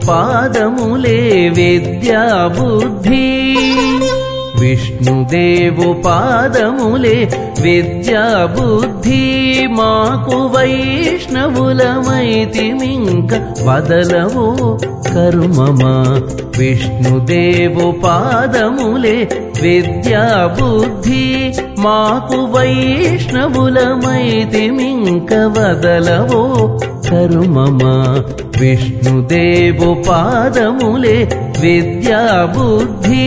పాదములే విద్యా బుద్ధి విష్ణుదేవు పాదములే విద్యా బుద్ధి మాకు వైష్ణవులమైతిమింక వదలవో కర్మమా విష్ణుదేవు పాదములే విద్యా బుద్ధి మాకు వైష్ణవులమైతిమింక వదలవో కర్మమా విష్ణుదేవు పాదములే విద్యా బుద్ధి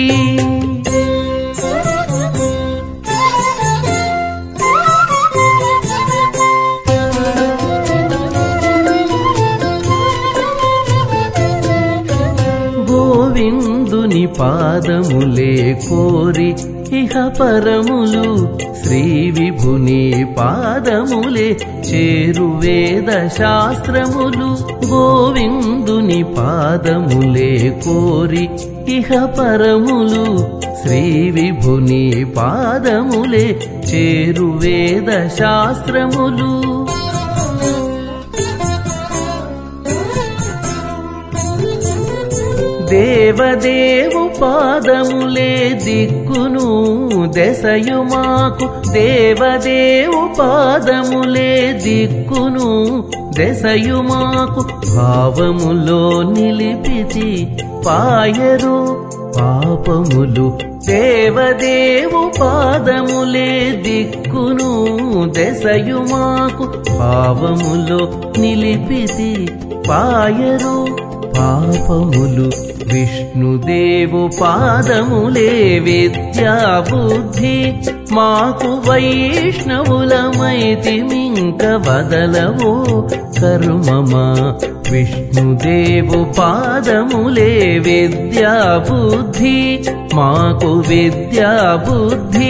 గోవిందుని పాదములే కోరి ఇహ పరములు శ్రీ విభుని పాదములే చేరు వేద శాస్త్రములు గోవిందుని పాదములే కోరి ఇహ పరములు శ్రీ విభుని పాదములే చేరు వేద శాస్త్రములు దేవదేవు పాదములే దిక్కును దశయు మాకు దేవదేవు పాదములే దిక్కును దశయు మాకు భావములో నిలిపితి పాయరు పాపములు దేవదేవు పాదములే దిక్కును దశయు మాకు భావములో నిలిపితి పాయరు పాపములు విష్ణుదేవు పాదములే విద్యా బుద్ధి మాకు వైష్ణవులమైతిమింక వదలవో కర్మమా విష్ణుదేవు పాదములే విద్యా బుద్ధి మాకు విద్యా బుద్ధి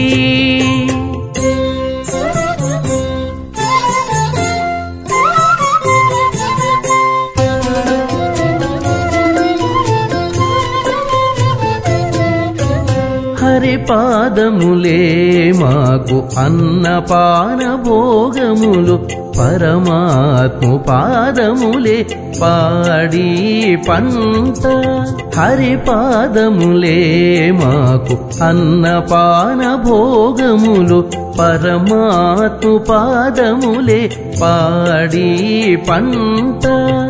హరిపాదములే మాకు అన్నపాన భోగములు పరమాత్మ పాదములే పాడి పంట హరిపాదములే మాకు అన్నపాన భోగములు పరమాత్మ పాదములే పాడి పంట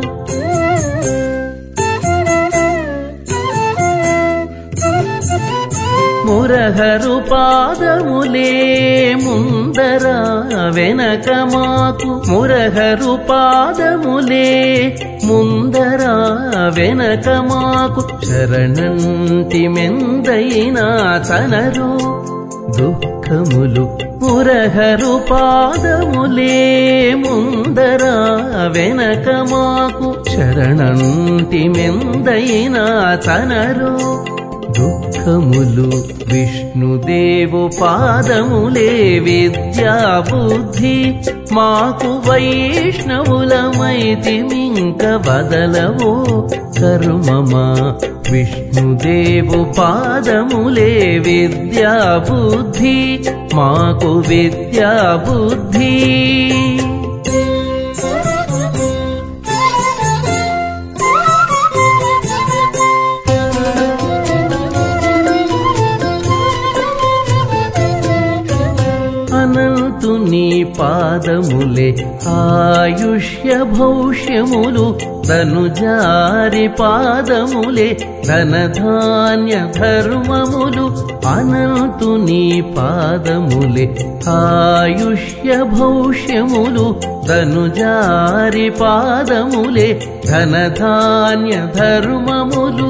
మురహరు పాదములే ముందర వెనక మాకు మురహరు పాదములే ముందర వెనక మాకు శరణంటి మెందైనా తనరు దుఃఖములు మురహరు పాదములే ముందర వెనక మాకు శరణంటి మెందైనా తనరు దుఃఖములు విష్ణుదేవు పాదములే విద్యా బుద్ధి మాకు వైష్ణవులమైతిమింక వదలవో కర్మమా విష్ణుదేవు పాదములే విద్యా బుద్ధి మాకు విద్యా బుద్ధి అనంతుని పాదములే ఆయుష్య భౌష్యములు ధనుజారి పాదములే ధనధాన్య ధర్మములు అనంతుని పాదములే ఆయుష్య భౌష్యములు ధనుజారి పాదములే ధనధాన్య ధర్మములు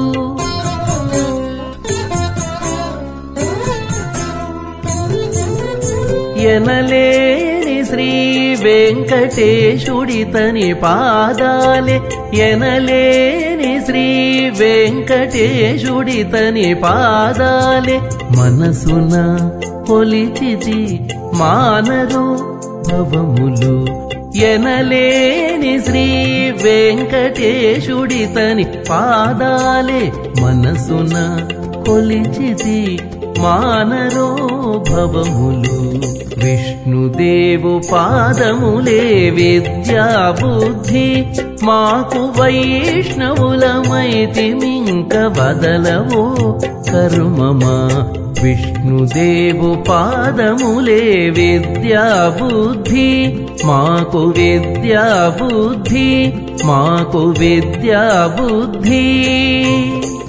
ఎనలేని శ్రీ వెంకటేశుడితని పాదాలే ఎనలేని శ్రీ వెంకటేశుడితని పాదాలే మనసున కొలిచితి మానరు భవములు ఎనలేని శ్రీ వెంకటేశుడితని పాదాలే మనసున కొలిచితి మానరో భవములు విష్ణుదేవు పాదములే విద్యా బుద్ధి మాకు వైష్ణవులమైతిమింక వదలవో కర్మమా విష్ణుదేవు పాదములే విద్యా బుద్ధి మాకు విద్యా బుద్ధి మాకు విద్యా బుద్ధి